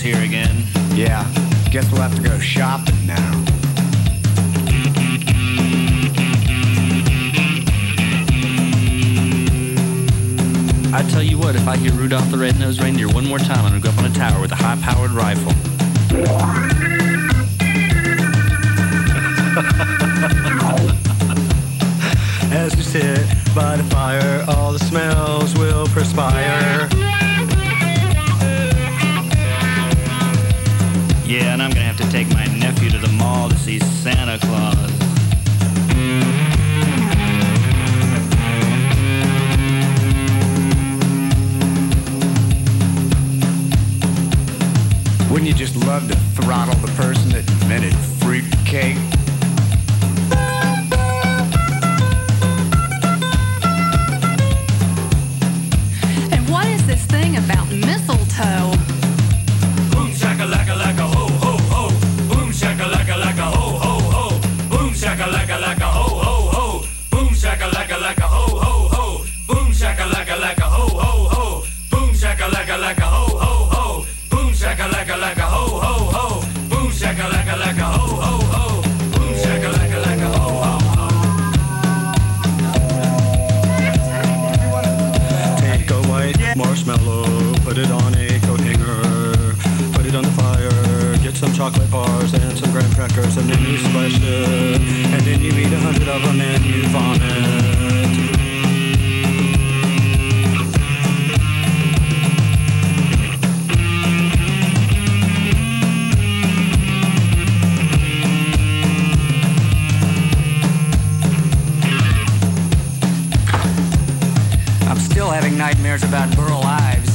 here again. Yeah, guess we'll have to go shopping now. I tell you what, if I hear Rudolph the Red-Nosed Reindeer one more time, I'm gonna go up on a tower with a high-powered rifle. As we sit by the fire, all the smells will perspire. Yeah, and I'm gonna have to take my nephew to the mall to see Santa Claus. Wouldn't you just love to throttle the person that invented fruitcake? And what is this thing about mistletoe? Boom shakalaka laka ho ho ho. Boom shakalaka laka ho ho ho. Boom shakalaka laka ho ho ho. Boom shakalaka laka ho ho ho. Boom shakalaka laka ho ho ho. Boom shakalaka laka ho ho ho. Boom shakalaka laka ho ho ho. Boom shakalaka laka ho ho ho. Boom shakalaka laka ho ho ho. Take a white marshmallow, put it on a coat hanger, put it on the fire, get some chocolate bars and some graham crackers, and then you splash it, and then you eat 100 of them and you vomit. I'm still having nightmares about Burl Ives.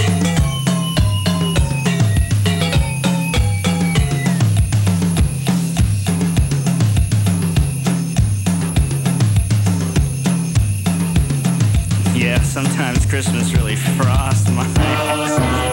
Yeah, sometimes Christmas really frosts my